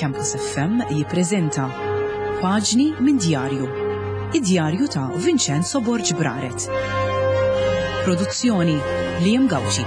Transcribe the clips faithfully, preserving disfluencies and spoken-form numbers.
Campus F M jippreżenta Paġni minn Djarju, id-djarju ta' Vincenzo Borg Braret. Produzzjoni Liam Gawci.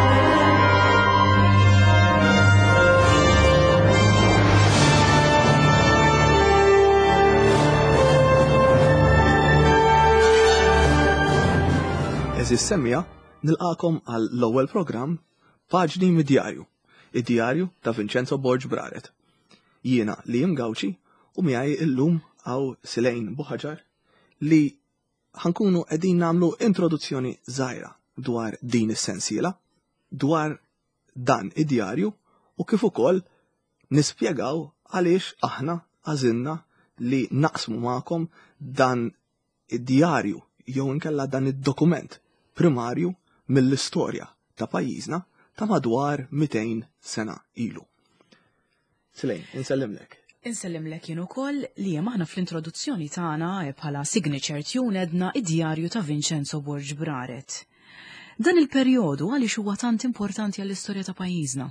Eżis semmija nilqakom għal l-ewwel programm Paġni minn Djarju, id-djarju ta' Vincenzo Borg Braret. Jiena Liam Gawci u miegħi illum għaw Silejn Buħaġar li ħankunu qegħdin nagħmlu introduzzjoni żgħira dwar din is-sensiela, dwar dan id-djarju u kif ukoll nispjegaw għaliex aħna għażilna li naqsmu magħkom dan id-djarju jew inkella dan id-dokument primarju mill-istorja ta' pajjiżna ta' madwar mitejn sena ilu. Silejn, insellimlek. Insellimlek jien ukoll li hemm aħna fl-introduzzjoni tagħna bħala signature tune edna id-djarju ta' Vincenzo Borg Braret. Dan il-perjodu għaliex huwa tant importanti għall-istorja ta' pajjiżna?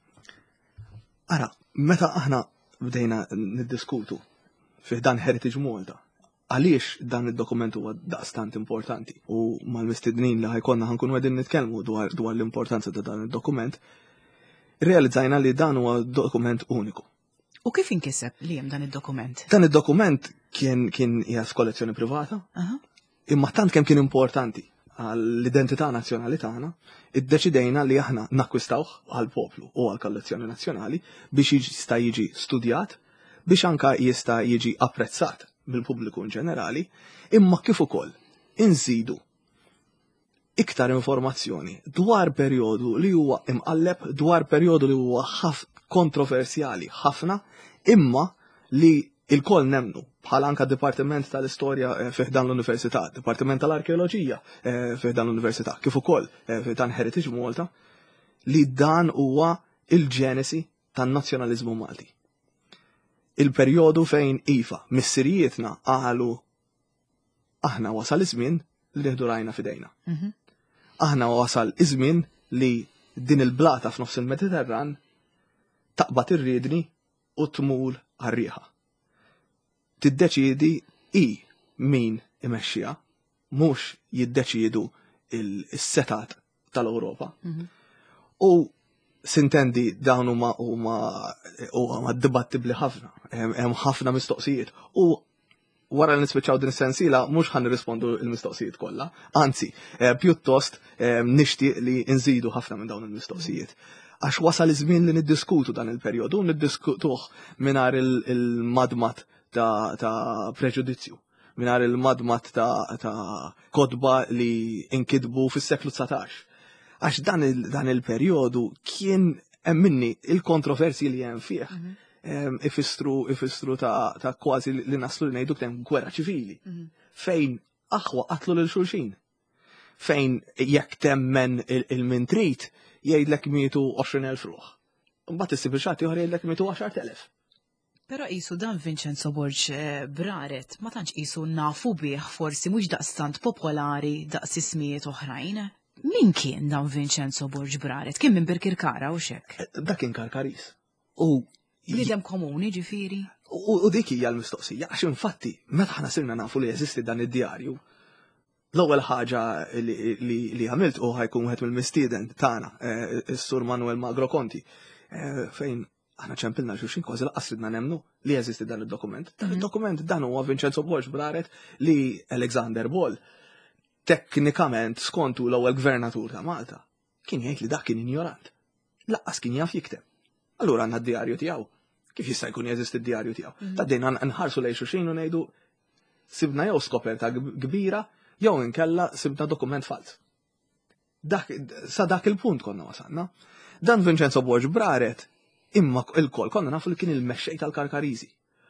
Ara, meta aħna bdejna niddiskutu fih dan Heritage Malta, għaliex dan id-dokument huwa daqstant importanti u mal-mistednin li ħajkonna ħankunu qegħdin nitkellmu dwar dwar l-importanza ta' dan id-dokument, realizzajna li dan huwa dokument uniku. U kif inkiseb li hemm dan id-dokument? Dan id-dokument kien kien hija kollezzjoni privata, Aha. imma tant kemm kien importanti għall-identità nazzjonali tagħna, iddeċidejna li aħna nakkwistawh għall-poplu u għall-kollezzjoni nazzjonali biex jista' jiġi studjat, biex anka jista' jiġi apprezzat mill-pubbliku in ġenerali, imma kif ukoll inżidu iktar informazzjoni dwar perjodu li huwa imqalleb, dwar perjodu li huwa ħaf kontroversjali ħafna, imma li il-koll nemnu bħal anka Dipartiment tal-Istorja fiħdan l-Università, Dipartiment tal-Arkeoloġija fiħdan l-Università, kif ukoll fiħdan Heritage Malta, li dan huwa il-ġenesi tan-nazzjonaliżmu Malti. Il-perjodu fejn iva missirijietna qalu aħna wasal iż-żmien li nieħdu rajna fidejna. Aħna wasal iż-żmien li din il-blata f'nofs il-Mediterran taqbad ir-riedni u tmur għar-rieħa. Tiddeċiedi i min imexxija, mhux jiddeċiedu il-setat tal-Ewropa. U sintendi dawn huma huma huma dibattibli ħafna, hemm ħafna mistoqsijiet. U wara li nispiċċaw din is-sensiela mhux ħan nirrispondu l-mistoqsijiet kollha, anzi, pjuttost nixtieq li nżidu ħafna minn dawn il-mistoqsijiet. Għax wasal iż-żmien li niddiskutu dan il-perjodu, niddiskutuh mingħajr il-madmat ta' preġudizzju, mingħajr il-madmat ta' kodba li inkitbu fis-seklu tsatax. Għax dan il-perjodu kien hemm minni il-kontroversi li hemm fih ifissru ifissru ta' kważi li naslu li ngħidu kemm gwerra ċivili, fejn aħwa qatlu lil xulxin, fejn jekk temmen il-min trid jgħidlek mietu għoxrin elf ruħ. Mbagħad issib il-xatt ieħor jgħidlek mietu għaxar elef. Però qisu dan Vincenzo Borg Braret ma tantx qisu nafu bih forsi mhux daqstant popolari daqs ismijiet oħrajn. Min kien dan Vincenzo Borg Braret? Kien minn Birkirkara u xek? Dak kien Karkaris. U Bniedem komuni ġifieri. U dik hija l-mistoqsija, għax infatti meta ħna sirna nafu li jeżisti dan id-djarju, l-ewwel ħaġa li għamilt u ħajkun wieħed mill-mistieden tagħna, is-Sur Manuel Magro Conti, fejn aħna ċempilna xulxin kważi laqqas ridna nemmnu li jeżisti dan id-dokument. Dan id-dokument dan huwa Vincenzo Borg Braret li Alexander Ball, teknikament skontu l-ewwel gvernatur ta' Malta, kien jgħid li dak kien ignorant. Laqqas kien jaf jikteb. Allura għandna d-djarju tiegħu. Kif jista' jkun jeżisti d-djarju tiegħu? Taddejna nħarsu lejn xulxin u ngħidu sibna jew skoperta kbira jew inkella sibna dokument fals. Dak sa dak il-punt konna wasalna. Dan Vincenzo Borg Braret imma il-kol konna nafu li kien il-mexxej tal-Karkariżi.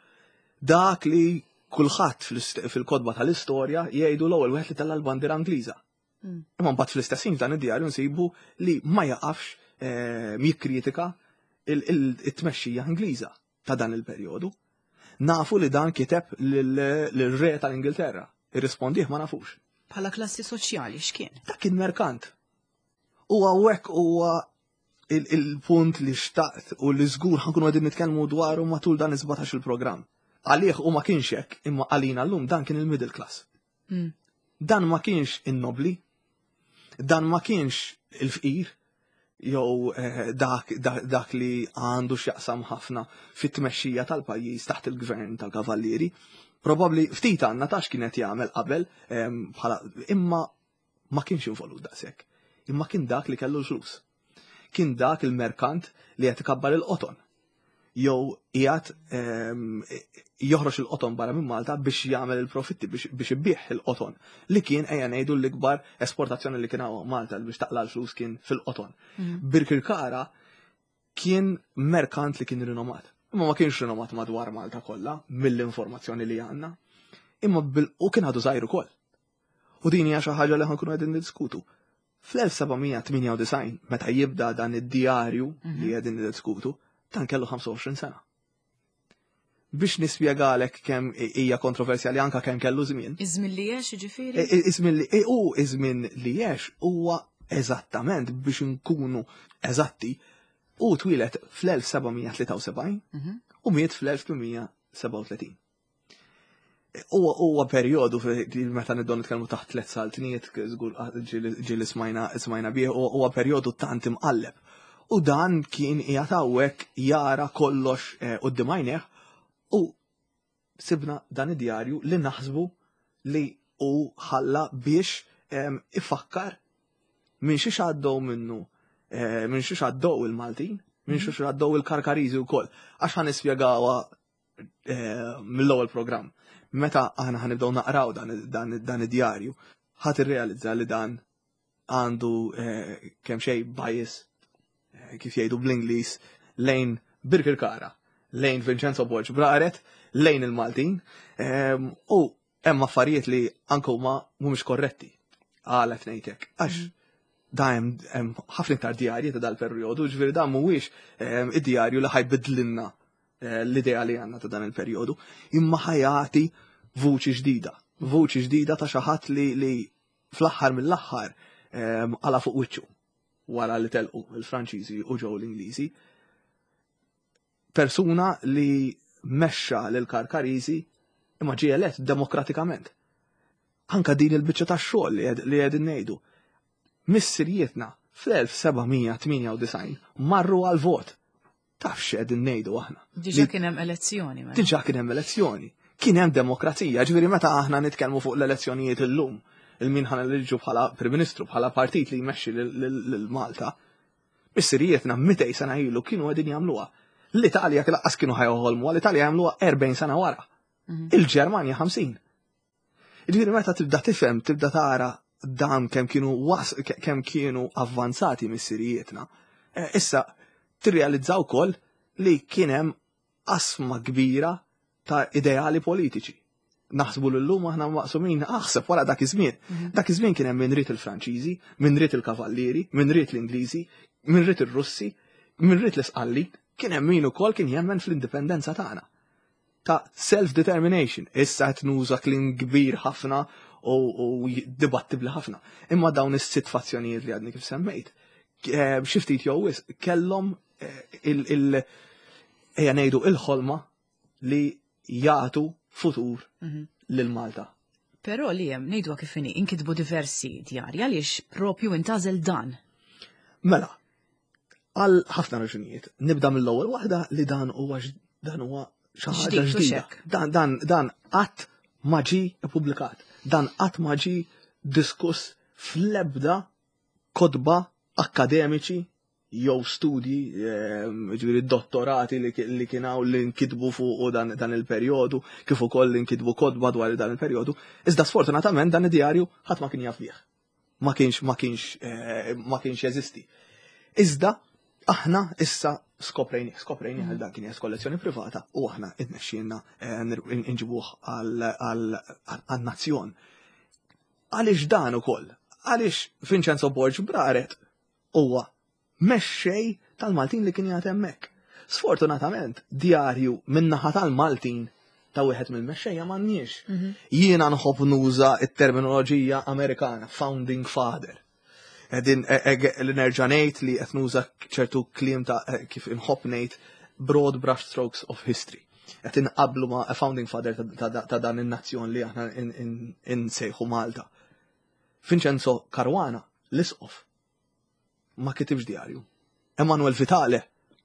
Dak li kulħadd fil-kodba tal-istorja jgħidu l-ewwel wieħed li tal-bandira Angliża. Imma mbagħad fl-istess ħin dan id-djarju nsibu li ma jaqafx jikkritika it-tmexxija Ingliża ta' dan il-perjodu. Nafu li dan kiteb lill-re tal-Ingilterra. Irrispondih ma nafux. Bħala klassi soċjali x'kien? Dak kien merkant. U hawnhekk huwa il-punt li xtaqt u li żgur ħankunu għedin nitkellmu dwaru matul dan iż-sebgħetax il-programm. Għalih u ma kienx hekk, imma għalina llum dan kien il-middle class. Dan ma kienx in-nobli, dan ma kienx il-fqir, jew dak, dak, dak li għandu x'jaqsam ħafna fit-tmexxija tal-pajjiż taħt il-gvern tal-kavallieri. Probabbli ftit għandna tax kienet jagħmel qabel bħala imma ma kienx involut daqshekk. Imma kien dak li kellu l-flus. Kien dak il-merkant li qed ikabbar il-qoton. Jew qiegħed joħroġ il-qoton barra minn Malta biex jagħmel il-profitti biex ibbieħ il-qoton li kien ejja ngħidu l-ikbar esportazzjoni li kien hawn Malta biex taqla l-flus kien fil-qoton. Birkirkara kien merkant li kien rinomat. Imma ma kienx rinomat madwar Malta kollha mill-informazzjoni li għandna. Imma u kien għadu żgħir ukoll. U din hija xi ħaġa li ħankunu qegħdin niddiskutu. fl-sebgħumiet tminja u design, meta jibda dan id-diarju li qegħdin niddiskutu, dan kellu ħamsa u għoxrin sena. Biex nispjegalek kemm hija kontroversjali anke kemm kellu żmien. Iż-żmien li jex jiġifieri? Iż-żmien li u iż-żmien li jex huwa eżattament biex inkunu eżatti u twilet fl-sebgħumiet tlieta u sebgħin u miet fl-elf sebgħa u tletin. Huwa perjodu meta niddon nitkellmu taħt tliet saltniet żgur ġieli smajna smajna bih huwa perjodu tant imqalleb. U dan kien qiegħed hawnhekk jara kollox quddiem għajnejh u sibna dan id-djarju li naħsbu li hu ħalla biex ifakkar minn xi għaddew minnu minn xi għaddew il-Maltin, minn xi għaddew il-Karkariżi wkoll. Għax ħa nispjegawha mill-ewwel programm. Meta aħna ħanibdew naqraw dan id-djarju, ħadd irrealizza li dan għandu kemm xejn bias kif jgħidu bl-Ingliż lejn Birkirkara, lejn Vincenzo Borġ Braret, lejn il-Maltin, u hemm affarijiet li anke huma mhumiex korretti għalet ngħidlek. Għax da hemm ħafna iktar djarji ta' dal-perjodu, ġifieri dan mhuwiex id-djarju li ħajbidlilna l-idea li għandna ta' dan il-perjodu, imma ħajati vuċi ġdida, vuċi ġdida ta' xi ħadd li fl-aħħar mill-aħħar għala fuq wiċċu wara li telqu il-Franċiżi u ġew l-Ingliżi. Persuna li mexxa lil Karkariżi imma ġie elett demokratikament. Anka din il-biċċa tax-xogħol li qegħdin ngħidu. Missirietna fl-sebgħumiet tminja u design marru għal vot. Taf x'qegħdin ngħidu aħna. Diġà kien hemm elezzjoni. Diġà kien hemm elezzjoni. Kien hemm demokrazija, ġifieri meta aħna nitkellmu fuq l-elezzjonijiet illum, il-min ħana liġu bħala Prim Ministru, bħala partit li jmexxi lil Malta, missirietna mitej sena ilu kienu qegħdin jagħmluha. L-Italja laqqas kienu ħajħolmu, l-Italja jagħmluha erbgħin sena wara. Il-Ġermanja ħamsin. Ġifieri meta tibda tifhem, tibda tara dan kemm kienu kemm kienu avvanzati missirietna. Issa tirrealizzaw ukoll li kien hemm qasma kbira ta' ideali politiċi. Naħsbu l-lum aħna maqsumin aħseb wara dak iż-żmien. Dak iż-żmien kien hemm min rid il-Franċiżi, min rid il-Kavallieri, min rid l-Ingliżi, min rid ir-Russi, min rid l-Isqalli, kien hemm min ukoll kien jemmen fl-indipendenza tagħna. Ta' self-determination. Issa qed nuża kliem kbir ħafna u dibattibli ħafna. Imma dawn is-sitwazzjonijiet li għadni kif semmejt. Xi ftit jew wisq kellhom il ejja ngħidu il-ħolma li jagħtu futur lil Malta. Però li hemm ngħidwa kif inhi inkitbu diversi djarji għaliex propju intażel dan. Mela, għal ħafna raġunijiet. Nibda mill-ewwel waħda li dan huwa dan huwa xi ħaġa ġdida. Dan dan dan qatt ma ġie ippubblikat. Dan qatt ma ġie diskuss fl-ebda kotba akkademiċi jew studji, ġifieri dottorati li kien hawn li nkitbu fuq dan il-perjodu, kif ukoll li nkitbu kotba dwar dan il-perjodu, iżda sfortunatament dan id-djarju ħadd ma kien jaf bih. Ma kienx ma kienx ma kienx jeżisti. Iżda aħna issa skoprejni, skoprejni għal dak kien hija kollezzjoni privata u aħna idnexxielna inġibuh għan-nazzjon. Għaliex dan ukoll, għaliex Vincenzo Borġ Braret huwa mexxej tal-Maltin li kien jagħti hemmhekk. Sfortunatament, djarju min-naħa tal-Maltin ta' wieħed mill-mexxejja m'għandniex. Jiena nħobb nuża t-terminoloġija Amerikana, founding father. Din l-nerġa' ngħid li qed nuża ċertu kliem ta' kif inħobb ngħid broad brush strokes of history. Qed inqablu ma' a founding father ta' dan in-nazzjon li aħna insejħu Malta. Vincenzo Caruana, l-isqof, ma kitibx diarju. Emanuel Vitale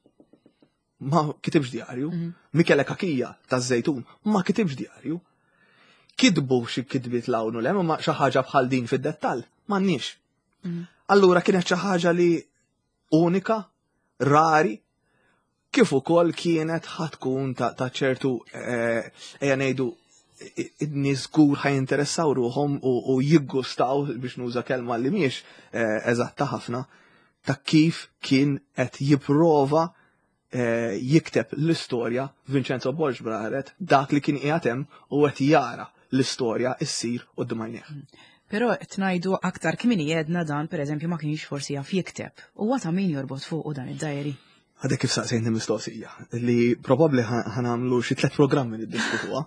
ma kitibx diarju. Michele Kakija taż-Żejtun ma kitibx diarju. Kidbu xi kitbiet lawnu lem ma xi ħaġa bħal din fid-dettall m'għandniex. Allura kienet xi ħaġa li unika, rari, kif ukoll kienet ħatkun ta' ċertu ejja ngħidu id-nies żgur ħajinteressaw ruhom u jiggustaw biex nuża kelma li mhijiex eżatta ħafna ta' kif kien qed jipprova jikteb l-istorja Vincenzo Borġ Braret dak li kien qiegħed hemm u qed jara l-istorja issir quddiem għajnejh. Però qed ngħidu aktar kmieni jedna dan pereżempju ma kienx forsi jaf jikteb. Huwa ta' min jorbot fuq dan id-dajri. Għadek kif saqsejni mistoqsija li probabbli ħanamlu xi tliet programmi niddiskutuha.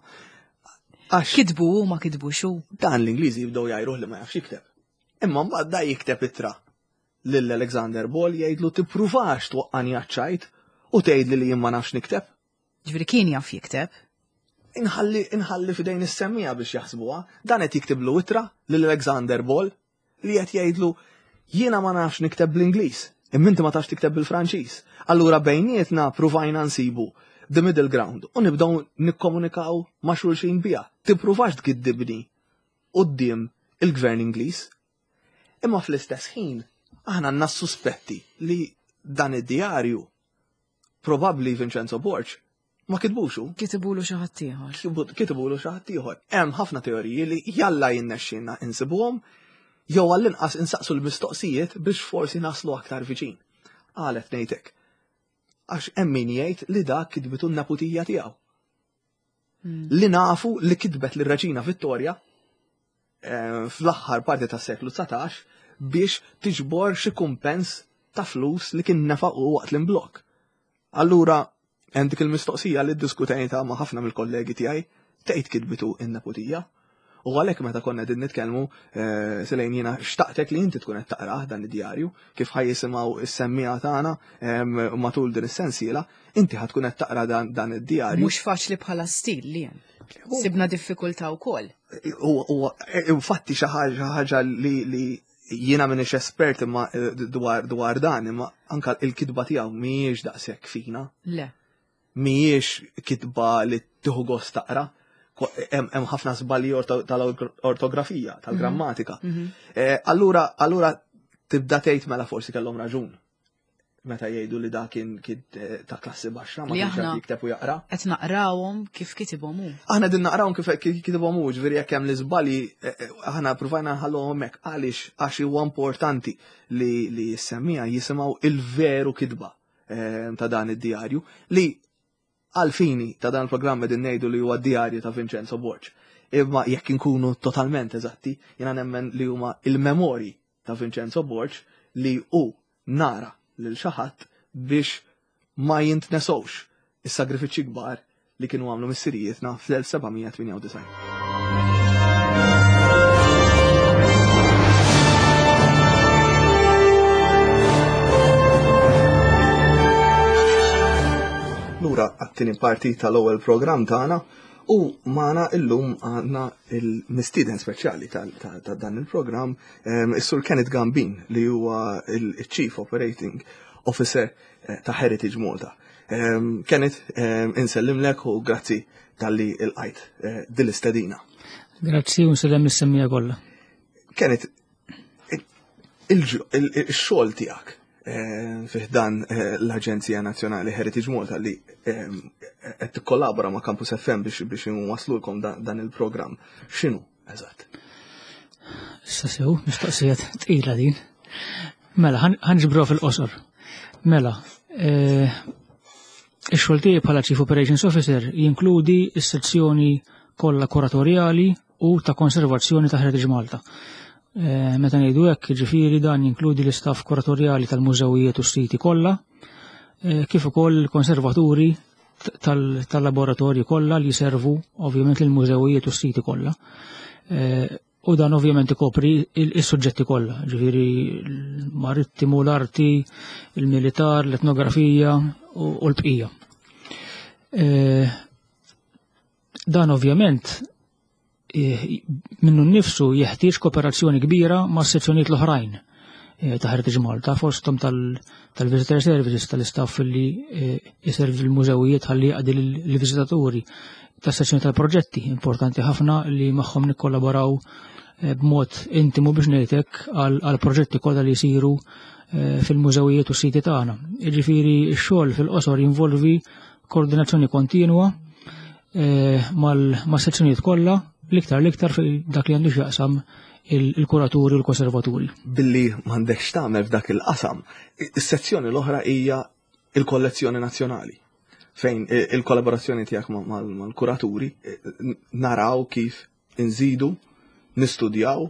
Kidbu u ma kidbu xu. Dan l-Ingliżi jibdew jgħiruh li ma jafx jikteb. Imma mbagħad da jikteb ittra lil Alexander Ball jgħidlu tippruvax twaqqani għaċċajt u tgħidli li jien ma nafx nikteb. Ġifieri kien jaf jikteb. Inħalli inħalli f'idejn is-semmija biex jaħsbuha, dan qed jiktiblu ittra lil Alexander Ball li qed jgħidlu jiena ma nafx nikteb bl-Ingliż, imma inti ma tafx tikteb bil-Franċiż. Allura bejnietna pruvajna nsibu the middle ground u nibdaw nikkomunikaw ma' xulxin biha. Tippruvax tgiddibni quddiem il-Gvern Ingliż. Imma fl-istess ħin aħna għandna suspetti li dan id-diarju probabbli Vincenzo Borġ ma kitbuxu. Kitibulu xi ħadd ieħor. Kitibulu xi ħadd ieħor. Hemm ħafna teoriji li jalla jinnexxinna insibuhom jew għall-inqas insaqsu l-mistoqsijiet biex forsi naslu aktar viċin. Qalet ngħidlek. Għax hemm min jgħid li dak kitbitu n-neputija tiegħu. Li nafu li kitbet lir-Reġina Vittorja fl-aħħar parti tas-seklu tsatax biex tiġbor xi kumpens ta' flus li kien nefaqu waqt l-imblok. Allura hemm dik il-mistoqsija li ddiskutejta ma' ħafna mill-kollegi tiegħi tgħid kitbitu n-neputija. U għalhekk meta konna din nitkellmu silejn jiena xtaqtek li inti tkun qed taqrah dan id-djarju kif ħajjisimgħu is-semmija tagħna matul din is-sensiela, inti ħad tkun qed taqra dan id-djarju. Mhux faċli bħala stil li hemm. Sibna diffikultà wkoll. U infatti xi ħaġa li jiena m'iniex espert imma dwar dan imma anke l-kitba tiegħu mhijiex daqshekk fina. Le. Mhijiex kitba li tieħu gost taqra. Hemm ħafna żbalji tal-ortografija, tal-grammatika. Allura allura tibda tgħid mela forsi kellhom raġun. Meta jgħidu li dak kien ta' klassi baxxa ma kienx qed jikteb u jaqra. Qed naqrawhom kif kitibhom hu. Aħna din naqrawhom kif kitibhom hu, ġifieri jekk hemm l-iżbalji aħna ppruvajna nħalluhom hemmhekk għaliex għax huwa importanti li s-semmija jisimgħu il-veru kitba ta' dan id-djarju li għalfini ta' dan il-programm din ngħidu li huwa d-djarju ta' Vincenzo Borġ. Imma jekk inkunu totalment eżatti, jiena nemmen li huma il-memorji ta' Vincenzo Borġ li hu nara lil xi ħadd biex ma jintnesowx is-sagrifiċċji kbar li kienu għamlu missirijietna fl-sebgħmija tminja u disgħin. Lura għattini parti tal-ewwel programm tagħna u magħna illum għandna il-mistieden speċjali ta' dan il-programm is-Sur Kenneth Gambin li huwa il-Chief Operating Officer ta' Heritage Malta. Kenneth, insellimlek u grazzi tal-li il-qajt dil-istedina. Grazzi u nsellem is-semmija kollha. Kenneth, il-xogħol tiegħek fiħdan l-Aġenzija Nazzjonali Heritage Malta li qed tikkollabora ma' Campus F M biex biex inwaslulkom dan il-programm. X'inhu eżatt? Issa sew mistoqsija tqila din. Mela, ħanġbru fil-qosor. Mela, ix-xogħol tiegħi bħala Chief Operations Officer jinkludi s-sezzjoni kollha kuratorjali u ta' konservazzjoni ta' Heritage Malta. Meta ngħidu hekk ġifieri dan jinkludi l-istaff kuratorjali tal-mużewijiet u s-siti kollha, kif ukoll il-konservaturi tal-laboratorji kollha li jservu ovvjament lill-mużewijiet u s-siti kollha. u dan ovvjament ikopri il-suġġetti kollha, ġifieri l-marittimu, l-arti, il-militar, l-etnografija u l-bqija. Dan ovvjament minnu nnifsu jeħtieġ kooperazzjoni kbira ma' sezzjonijiet l-oħrajn ta' Heritage Malta, fosthom tal-Visitor Services, tal-istaff li jiservi l-mużewijiet ħalli jaqdi l-viżitaturi, ta' sezzjoni tal-proġetti importanti ħafna li magħhom nikkollaboraw b'mod intimu biex ngħidlek għal proġetti kollha li jsiru fil-mużewijiet u s-siti tagħna. Jiġifieri x-xogħol fil-qosor jinvolvi koordinazzjoni kontinwa mas-sezzjonijiet kollha l-iktar l-iktar dak li għandu x'jaqsam il-kuraturi u l-konservaturi. Billi m'għandekx tagħmel f'dak il-qasam, is-sezzjoni l-oħra hija il-kollezzjoni nazzjonali, fejn il-kollaborazzjoni tiegħek mal-kuraturi naraw kif inżidu, nistudjaw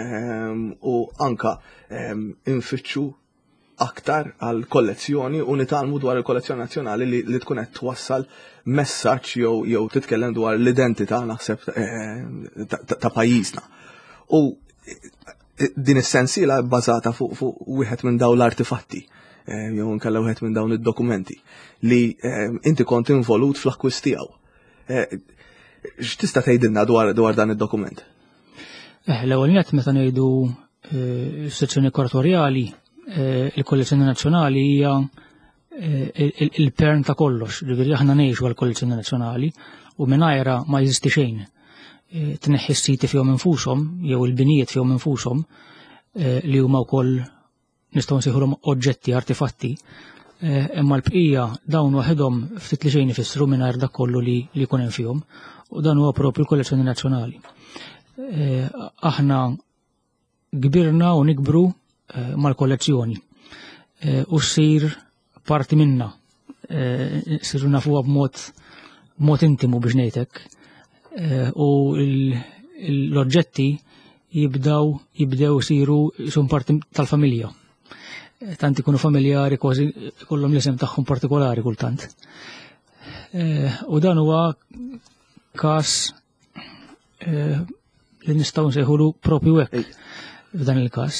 u anka infittxu aktar għal kollezzjoni u nitalmu dwar il-kollezzjoni nazzjonali li tkun qed twassal messaġġ jew jew titkellem dwar l-identità naħseb ta' pajjiżna. U din is-sensiela bbażata fuq wieħed minn dawn l-artifatti jew inkella wieħed minn dawn id-dokumenti li inti kont involut fl-akkwist tiegħu. X'tista' tgħidilna dwar dwar dan id-dokument? L-ewwel nett meta ngħidu s-sezzjoni kuratorjali, il-kollezzjoni nazzjonali hija il-pern ta' kollox, ġifieri aħna ngħixu għall-kollezzjoni nazzjonali u mingħajrha ma jeżisti xejn. Tneħħi s-siti fihom infushom jew il-binijiet fihom infushom li huma wkoll nistgħu nsejħulhom oġġetti, artifatti, imma l-bqija dawn waħedhom ftit li xejn ifissru mingħajr dak kollu li jkun hemm fihom u dan huwa proprju l-kollezzjoni nazzjonali. Aħna kbirna u nikbru mal-kollezzjoni u ssir parti minna, siru nafuha b'mod intimu biex ngħidlek. U l-oġġetti jibdew jibdew isiru jkunu parti tal-familja. Tant ikunu familjari kważi kollhom l-isem tagħhom partikolari kultant. U dan huwa każ li nistgħu nsejħulu propju hekk f'dan il-każ.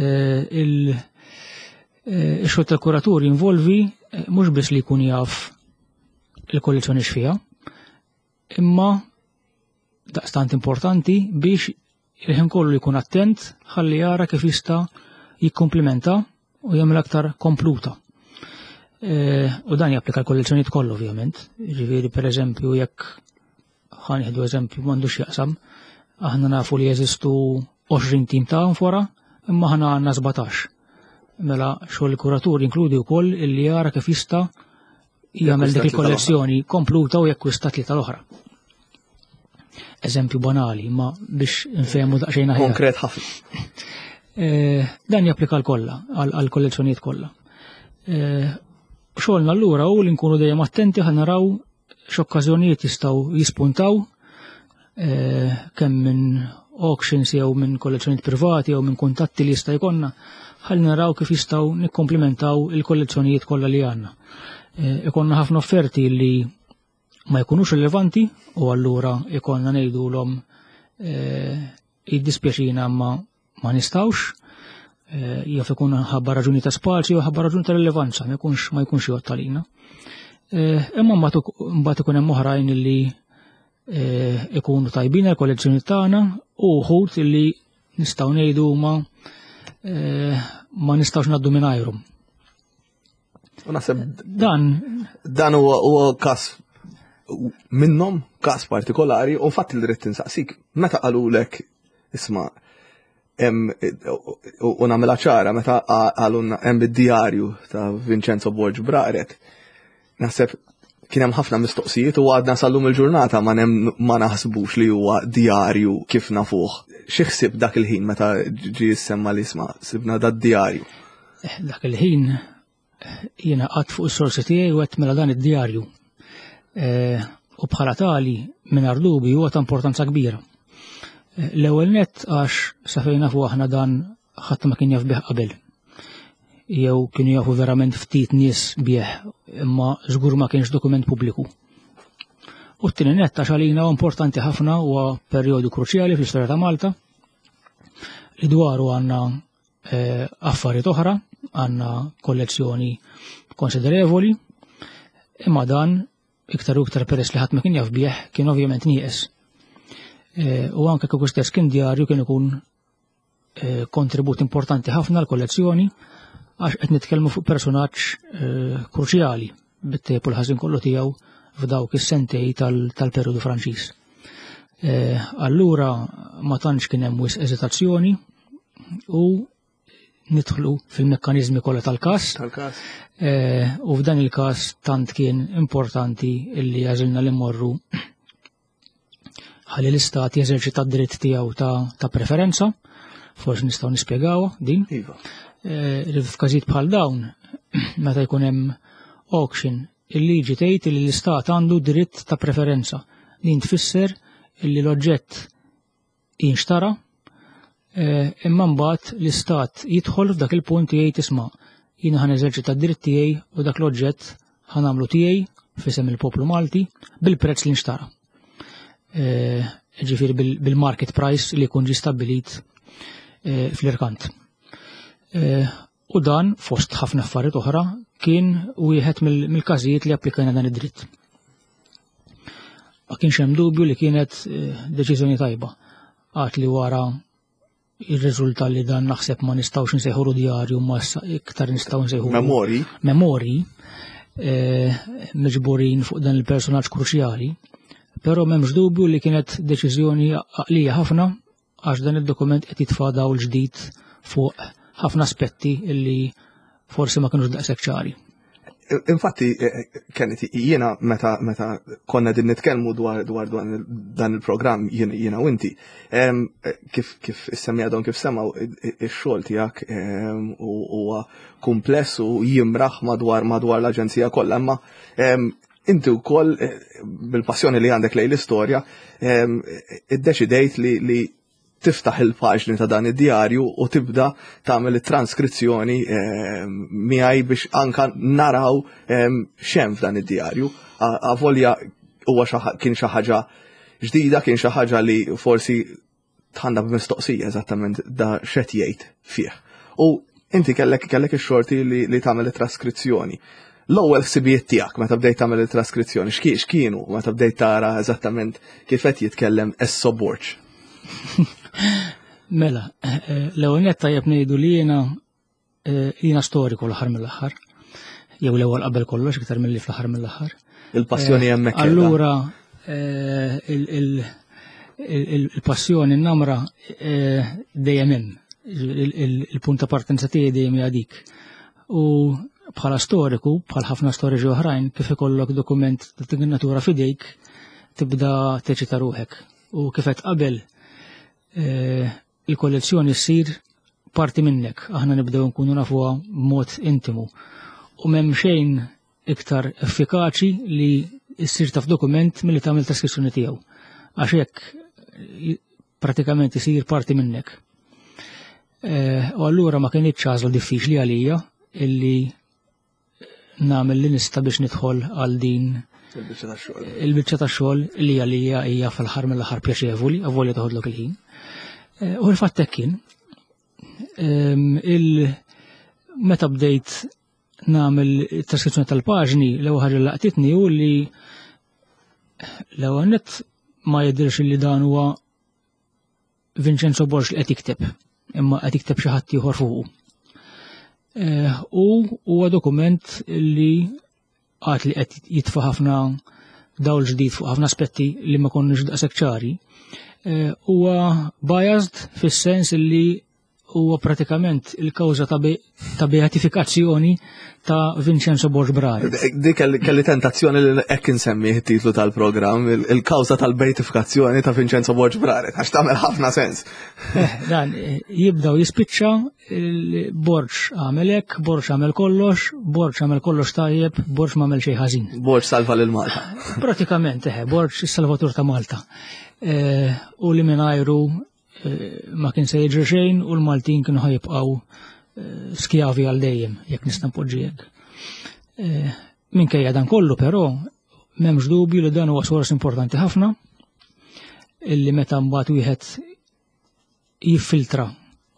Ix-xogħol tal-kuratur jinvolvi mhux biss li jkun jaf il-kollezzjoni x'fiha, imma daqstant importanti biex il-ħin kollu jkun attent ħalli jara kif jista' jikkomplimenta u jagħmel aktar kompluta. U dan japplika l-kollezzjonijiet kollha ovvjament. Jiġifieri pereżempju jekk ħanieħdu eżempju m'għandux jaqsam, aħna nafu li jeżistu għoxrin tim ta' anfora, imma aħna għandna sebgħatax. Mela xogħol il-kuratur jinkludi wkoll illi jara kif jista' jagħmel dik il-kollezzjoni kompluta u jakkwista tlieta l-oħra. Eżempju banali, ma biex nfehmu daqsxejn aħjar. Konkret ħafna. Dan japplika l-kollha, għall-kollezzjonijiet kollha. Xogħolna allura hu li nkunu dejjem attenti ħa naraw x'okkażjonijiet jistgħu jispuntaw kemm minn auctions jew minn kollezzjonijiet privati jew minn kuntatti li jista' jkollna ħalli naraw kif jistgħu nikkomplimentaw il-kollezzjonijiet kollha li għandna. Ikollna ħafna offerti li ma jkunux rilevanti u allura ikollna ngħidulhom jiddispjaċina ma ma nistgħux, jaf ikun ħabba raġuni ta' spazju jew ħabba raġuni ta' rilevanza, ma jkunx ma jkunx jgħod għalina. Imma mbagħad ikun hemm oħrajn illi ikunu tajbin għall-kollezzjoni tagħna u wħud illi nistgħu ngħidu huma ma nistgħux ngħaddu mingħajrhom. U naħseb dan dan huwa każ minnhom każ partikolari u fatt il dritt insaqsik meta qalulek isma' u nagħmilha ċara meta qalulna hemm id-djarju ta' Vincenzo Borg Braret. Naħseb kien hemm ħafna mistoqsijiet u għadna sallum il-ġurnata ma ma naħsbux li huwa djarju kif nafuh. Xi ħsieb dak il-ħin meta ġie jissemma l-isma' sibna dad-djarju. Dak il-ħin jiena qatt fuq is-sorsi tiegħi u qed mela dan id-djarju. U bħala tali mingħajr dubju huwa ta' importanza kbira. L-ewwel nett għax sa fejn nafu aħna dan ħadd ma kien jaf bih qabel. Jew kienu jafu verament ftit nies bih, imma żgur ma kienx dokument pubbliku. U t-tieni nett għax għalina huwa importanti ħafna huwa perjodu kruċjali fl-istorja ta' Malta, li dwaru għandna affarijiet oħra, għandna kollezzjoni konsiderevoli, imma dan iktar u iktar peress li ħadd ma kien jaf bih kien ovvjament nieqes. U anke kieku stess kien djarju kien ikun kontribut importanti ħafna l-kollezzjoni għax qed nitkellmu fuq personaġġ kruċjali bit-tejpu l-ħażin kollu tiegħu f'dawk is-sentej tal-perjodu Franċiż. Allura ma tantx kien hemm wisq eżitazzjoni u nidħlu fil-mekkaniżmi kollha tal-każ. Tal-każ. U f'dan il-każ tant kien importanti illi għażilna li mmorru ħalli l-istat jeżerċita d-dritt tiegħu ta' preferenza, forsi nistgħu nispjegawha din. Iva. F'każijiet bħal dawn, meta jkun hemm auction, il-liġi tgħid li l-istat għandu dritt ta' preferenza. Din tfisser illi l-oġġett jinxtara, imma mbagħad l-istat jidħol f'dak il-punt jgħid isma' jiena ħan eżerċita d-dritt tiegħi u dak l-oġġett ħan nagħmlu tiegħi f'isem il-poplu Malti bil-prezz li nxtara. Ġifieri bil-market price li jkun ġie stabbilit fl-irkant. U dan fost ħafna affarijiet oħra kien wieħed mill-każijiet li applikajna dan id-dritt. Ma kienx hemm dubju li kienet deċiżjoni tajba. Għad li wara ir-riżulta li dan naħseb ma nistgħux nsejħu djarju ma iktar nistgħu nsejħu Memori. Memori miġburin fuq dan il-personaġġ kruċjali, però m'hemmx dubju li kienet deċiżjoni għaqlija ħafna għax dan id-dokument qed jitfa' dawl ġdid fuq ħafna aspetti illi forsi ma kinux daqshekk ċari. Infatti, kienet jiena meta meta konna din nitkellmu dwar dwar dan il-programm jiena u inti, kif kif issemmi għadhom kif semgħu ix-xogħol tiegħek huwa kumpless u jimraħ madwar madwar l-aġenzija kollha, imma inti wkoll bil-passjoni li għandek lejn l-istorja iddeċidejt li tiftaħ il-paġni ta' dan id-djarju u tibda tagħmel it-transkrizzjoni miegħi biex anka naraw x'hemm f'dan id-djarju. Avolja huwa kien xi ħaġa ġdida, kien xi ħaġa li forsi tħanna b'mistoqsija eżattament da x'qed jgħid fih. U inti kellek kellek ix-xorti li tagħmel it-traskrizzjoni. L-ewwel ħsibijiet tiegħek meta bdejt tagħmel it-traskrizzjoni x'kienu meta bdejt tara eżattament kif qed jitkellem Esso Borġ? Mela, l-ewwel nett tajjeb ngħidu li jiena jiena storiku l-aħħar mill-aħħar, jew l-ewwel qabel kollox iktar milli fl-aħħar mill-aħħar. Il-passjoni hemmhekk. Allura il-passjoni n-namra dejjem hemm, il-punt ta' partenza tiegħi dejjem hija dik. U bħala storiku, bħal ħafna storiċi oħrajn, kif ikollok dokument ta' dik in-natura f'idejk, tibda teċita ruħek. U kif qed qabel il-kollezzjoni ssir parti minnek, aħna nibdew nkunu nafuha b'mod intimu. U m'hemm xejn iktar effikaċi li ssir ta' f'dokument milli tagħmel traskrizzjoni tiegħu. Għax hekk pratikament isir parti minnek. U allura ma kienitx għażla diffiċli għalija illi nagħmel li nista' biex nidħol għal din il-biċċa tax-xogħol li għalija hija fl-aħħar mill-aħħar pjaċevoli, avolja toħodlok il-ħin. U l-fatt hekk kien meta bdejt nagħmel it-traskrizzjoni tal-paġni l-ewwel ħaġa laqtitni hu li l-ewwel nett ma jidhirx li dan huwa Vincenzo Borġ li qed jikteb, imma qed jikteb xi ħadd ieħor fuqu. U huwa dokument li għad li qed jitfa' ħafna dawl ġdid fuq ħafna aspetti li ma konniex daqshekk ċari, huwa biased fis-sens li huwa pratikament il-kawża ta' beatifikazzjoni ta' Vincenzo Borġ Braret. Dik kelli tentazzjoni li hekk insemmi t-titlu tal-programm, il-kawża tal-beatifikazzjoni ta' Vincenzo Borġ Braret, għax tagħmel ħafna sens. Dan jibdew jispiċċa Borġ għamel hekk, Borġ għamel kollox, Borġ għamel kollox tajjeb, Borġ m'għamel xejn ħażin. Borġ salva lil Malta. Pratikament eħe, Borġ is-salvatur ta' Malta. U li mingħajru ma kien se jiġri xejn u l-Maltin kienu ħajibqgħu skjavi għal dejjem jekk nista' npoġġi hekk. Minkejja dan kollu però m'hemmx dubju li dan huwa sors importanti ħafna illi meta mbagħad wieħed jiffiltra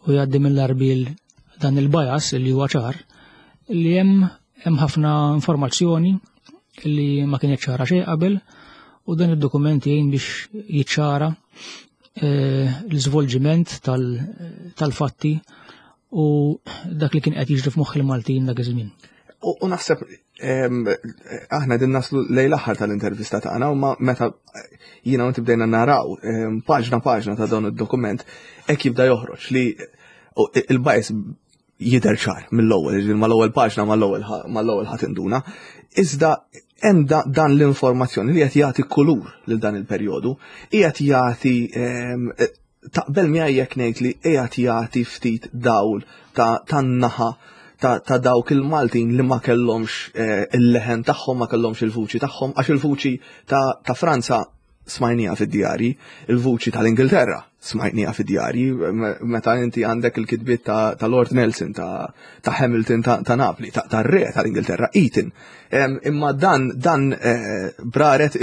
u jgħaddi mill-arbil dan il-bias li huwa ċar li hemm hemm ħafna informazzjoni li ma kienet ċara xejn qabel u dan id-dokument jgħin biex jiċċara l-iżvolġiment tal-fatti u dak li kien qed jiġri f'moħħ il-Maltin dak iż-żmien. U naħseb aħna din naslu lejn l-aħħar tal-intervista tagħna u meta jiena u bdejna naraw paġna paġna ta' dawn id-dokument hekk jibda joħroġ li il-bajs jidher ċar mill-ewwel, mal-ewwel paġna mal-ewwel ħadd induna, iżda hemm dan l-informazzjoni li qed jagħti kulur lil dan il-perjodu, qiegħed jagħti taqbel miegħi jekk ngħid li qiegħed jagħti ftit dawl tan-naħa ta' dawk il-Maltin li ma kellhomx il-leħen tagħhom, ma kellhomx il-vuċi tagħhom, għax il-vuċi ta' Franza smajnija fid-djarji, il-vuċi tal-Ingilterra smajnija fid-djarji, meta inti għandek il-kitbiet ta' Lord Nelson, ta' Hamilton ta' Napoli, ta' re tal-Ingilterra, Eton. Imma dan dan braret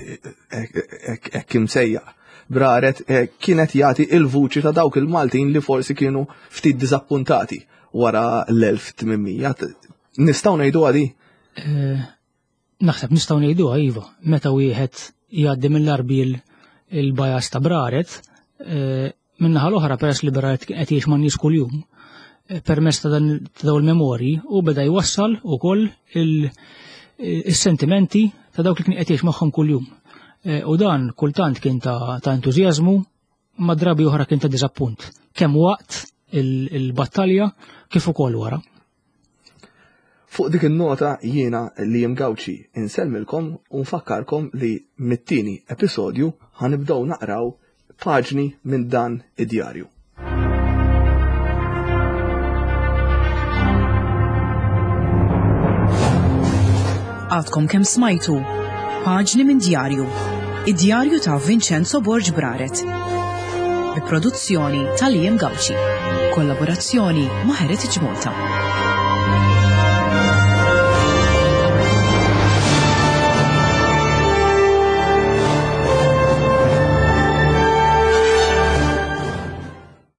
kim sejja. Braret kienet jagħti il-vuċi ta' dawk il-Maltin li forsi kienu ftit diżappuntati wara l-elf tminmija. Nistgħu ngħidu għadi? Naħseb nistgħu ngħiduha iva. Meta wieħed jgħaddi mill-arbil il-bajas ta' Braret, min-naħa l-oħra peress li Braret qed jgħix man nies kuljum, permezz ta' dawn il-memorji u beda jwassal ukoll is-sentimenti ta' dawk li kien qed jgħix magħhom kuljum. U dan kultant kien ta' entużjażmu ma' drabi oħra kien ta' diżappunt. Kemm waqt il-battalja kif ukoll wara. Fuq dik in-nota jiena li Gawċi insellmilkom u nfakkarkom li mit-tieni episodju ħanibdew naqraw paġni minn dan id-djarju. Għadkom kemm smajtu paġni minn djarju. Id-djarju ta' Vincenzo Borg Braret. Bi produzzjoni tal-Liam Gawċi. Kollaborazzjoni ma' Heritage Malta.